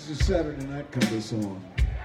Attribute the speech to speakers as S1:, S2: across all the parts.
S1: is a Saturday night kind of song.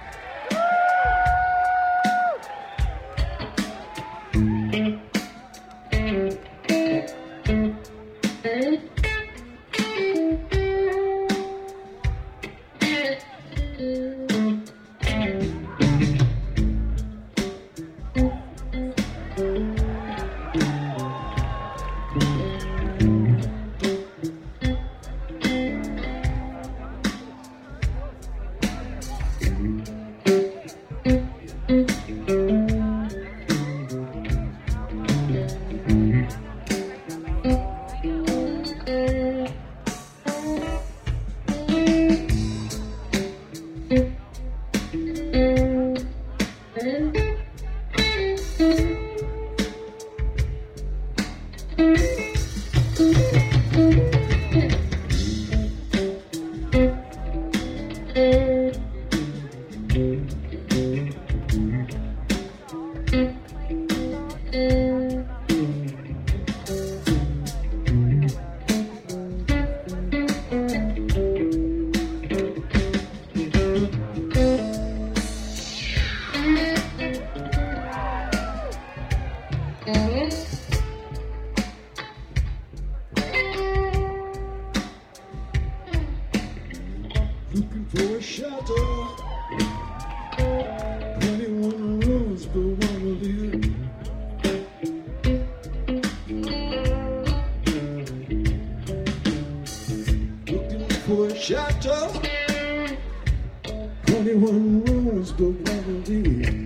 S1: Looking for a shelter, 21 rooms, but one will do. Looking for a shelter, 21 rooms, but one will do.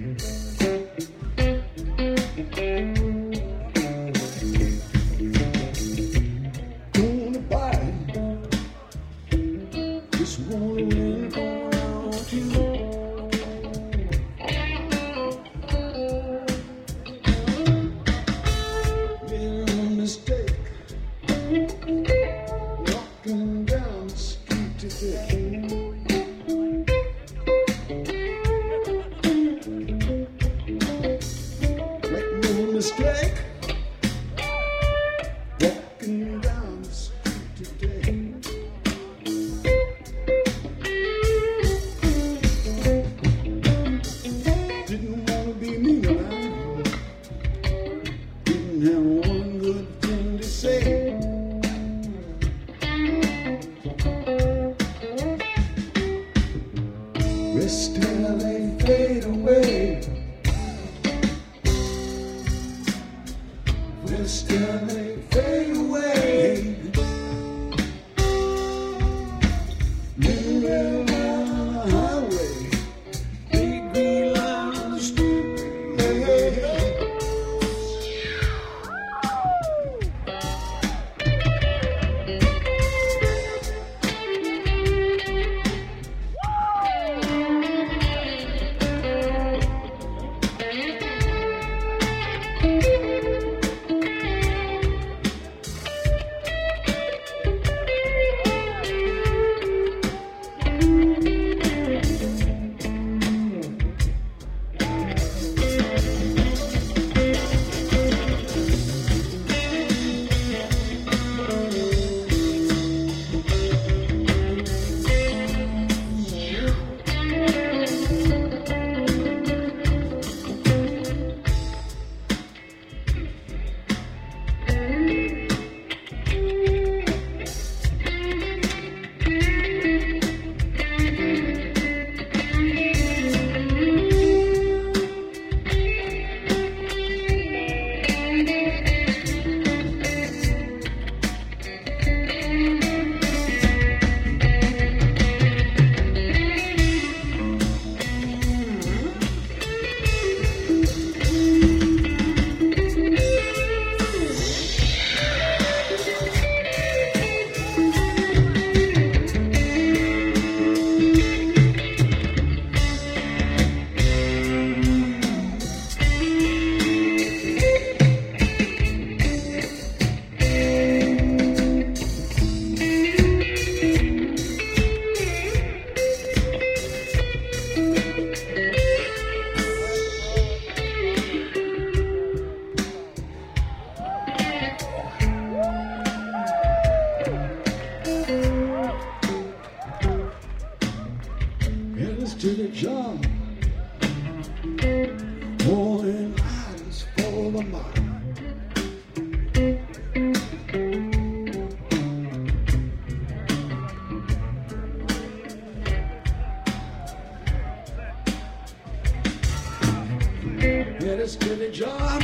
S1: stop.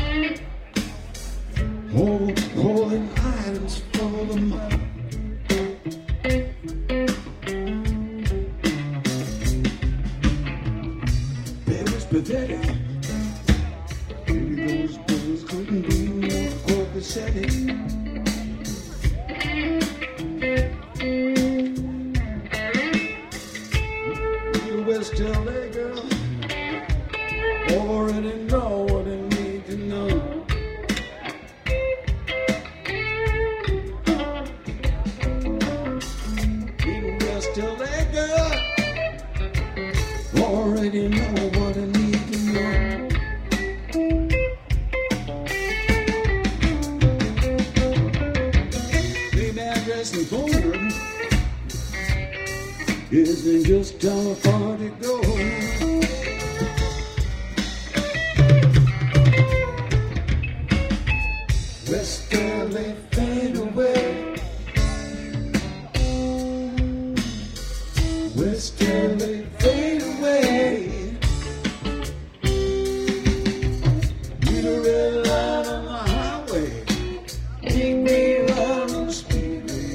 S1: Holding items for the mob. It was pathetic. Maybe those boys couldn't be more copacetic. You West LA girl already know what they need to know. You West LA girl already know what I need to know. Maybe addressing corner isn't just how far to go. West LA fade away. West LA fade away. Need a red light on the highway. Take me around on the speedway.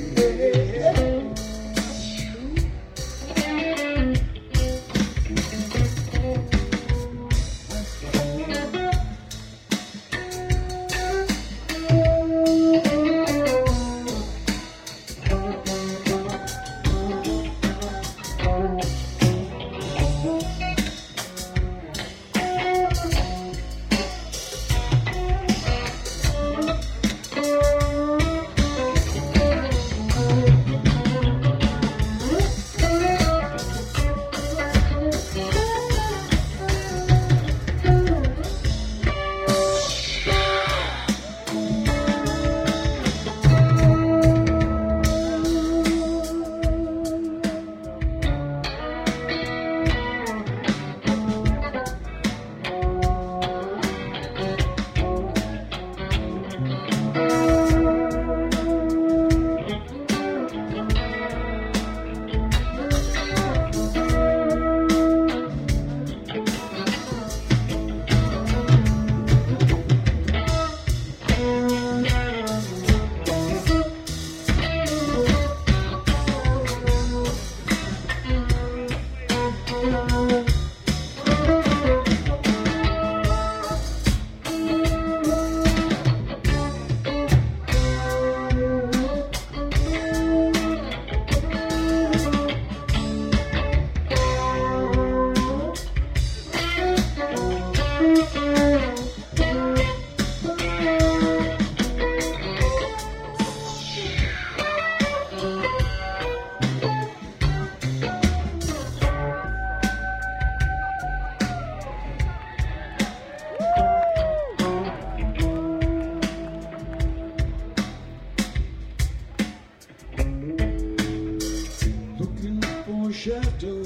S1: Chateau,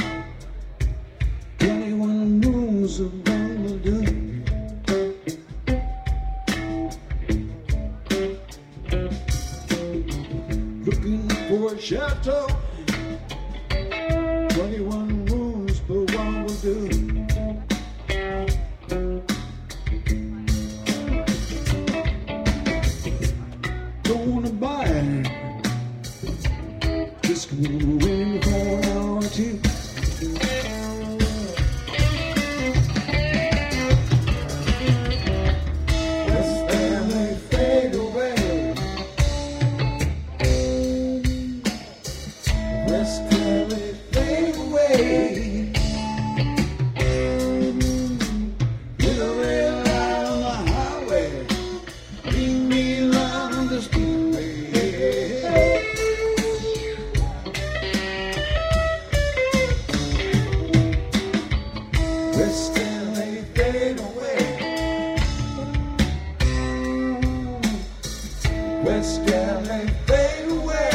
S1: 21 rooms of bungalow. Looking for a chateau, 21 rooms per one will do. Don't wanna buy it, just wanna win for an hour or two. West LA fade away. West LA fade away. Little red light on the highway, leave me alone on the speedway. West LA fade away. West LA fade away.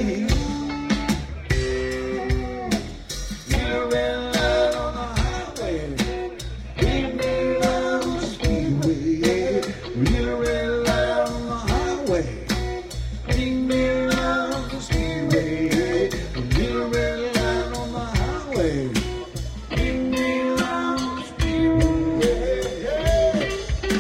S1: Little red light on the highway, leave me alone on the speedway. Little red light on the highway, leave me alone on the speedway. Little red light on the highway, leave me alone on the speedway.